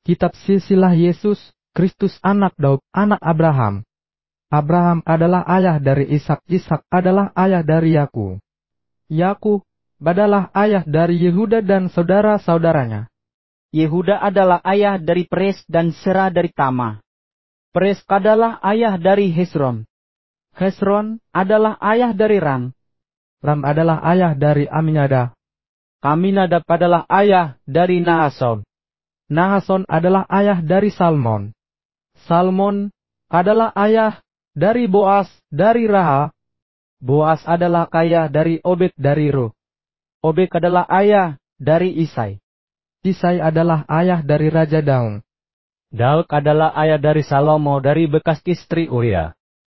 Kitab silsilah Yesus Kristus anak Daud, anak Abraham. Abraham adalah ayah dari Ishak, Ishak adalah ayah dari Yakub. Yakub adalah ayah dari Yehuda dan saudara-saudaranya. Yehuda adalah ayah dari Peres dan Serah dari Tamar. Peres adalah ayah dari Hesron. Hesron adalah ayah dari Ram. Ram adalah ayah dari Aminadab. Aminadab adalah ayah dari Nahason. Nahason adalah ayah dari Salmon. Salmon adalah ayah dari Boas dari Rahab. Boas adalah ayah dari Obed dari Ruh. Obed adalah ayah dari Isai. Isai adalah ayah dari Raja Daud. Daud adalah ayah dari Salomo dari bekas istri Uria.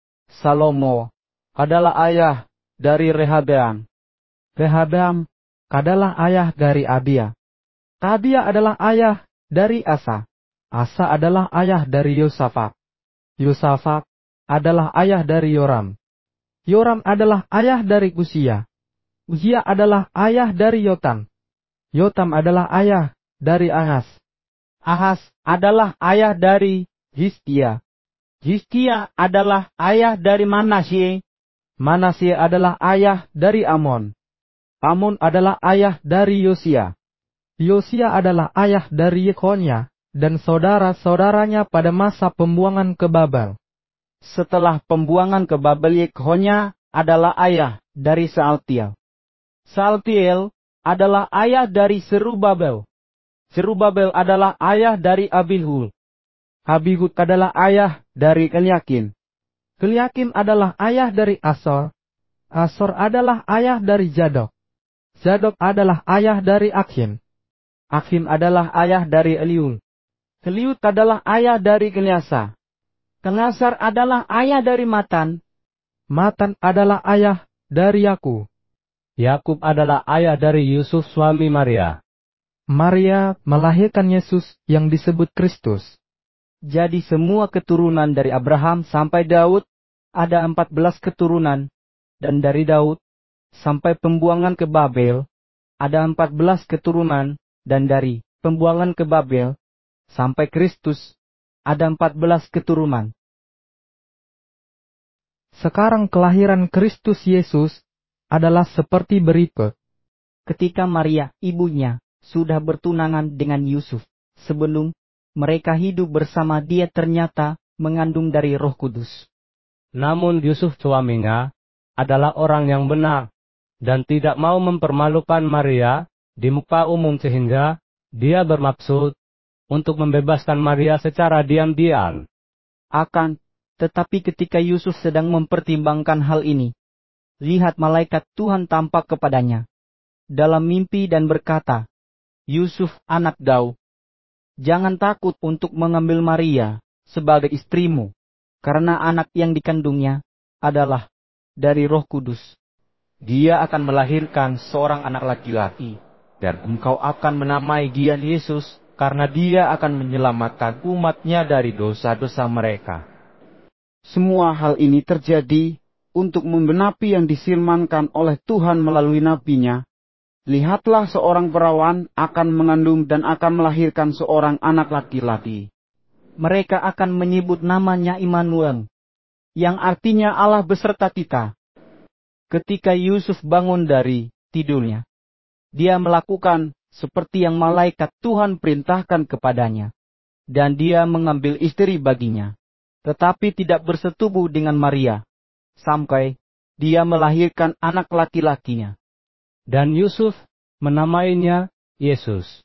Salomo adalah ayah dari Rehabeam. Rehabeam adalah ayah dari Abia. Abia adalah ayah dari Asa. Asa adalah ayah dari Yosafat. Yosafat adalah ayah dari Yoram. Yoram adalah ayah dari Uzia. Uzia adalah ayah dari Yotam. Yotam adalah ayah dari Ahaz. Ahaz adalah ayah dari Hizkia. Hizkia adalah ayah dari Manasye. Manasye adalah ayah dari Amon. Amon adalah ayah dari Yosia. Yosia adalah ayah dari Yekhonya dan saudara-saudaranya pada masa pembuangan ke Babel. Setelah pembuangan ke Babel, Yekhonya adalah ayah dari Sealtiel. Sealtiel adalah ayah dari Serubabel. Serubabel adalah ayah dari Abihud. Abihud adalah ayah dari Eliakim. Eliakim adalah ayah dari Asor. Asor adalah ayah dari Zadok. Zadok adalah ayah dari Akhim. Akhim adalah ayah dari Eliud. Eliud adalah ayah dari Eleasar. Eleasar adalah ayah dari Matan. Matan adalah ayah dari Yakub. Yakub adalah ayah dari Yusuf suami Maria. Maria melahirkan Yesus yang disebut Kristus. Jadi semua keturunan dari Abraham sampai Daud ada 14 keturunan. Dan dari Daud sampai pembuangan ke Babel ada 14 keturunan. Dan dari pembuangan ke Babel sampai Kristus ada 14 keturunan. Sekarang kelahiran Kristus Yesus adalah seperti berikut. Ketika Maria, ibunya, sudah bertunangan dengan Yusuf, sebelum mereka hidup bersama, dia ternyata mengandung dari Roh Kudus. Namun Yusuf suaminya adalah orang yang benar dan tidak mau mempermalukan Maria di muka umum sehingga dia bermaksud untuk membebaskan Maria secara diam-diam. Tetapi ketika Yusuf sedang mempertimbangkan hal ini, lihat malaikat Tuhan tampak kepadanya dalam mimpi dan berkata, "Yusuf anak Daud, jangan takut untuk mengambil Maria sebagai istrimu, karena anak yang dikandungnya adalah dari Roh Kudus. Dia akan melahirkan seorang anak laki-laki, dan engkau akan menamai dia Yesus, karena dia akan menyelamatkan umatnya dari dosa-dosa mereka." Semua hal ini terjadi untuk membenapi yang disirmankan oleh Tuhan melalui nabinya. Lihatlah, seorang perawan akan mengandung dan akan melahirkan seorang anak laki-laki. Mereka akan menyebut namanya Immanuel, yang artinya Allah beserta kita. Ketika Yusuf bangun dari tidurnya, dia melakukan seperti yang malaikat Tuhan perintahkan kepadanya. Dan dia mengambil istri baginya, tetapi tidak bersetubuh dengan Maria, sampai dia melahirkan anak laki-lakinya. Dan Yusuf menamainya Yesus.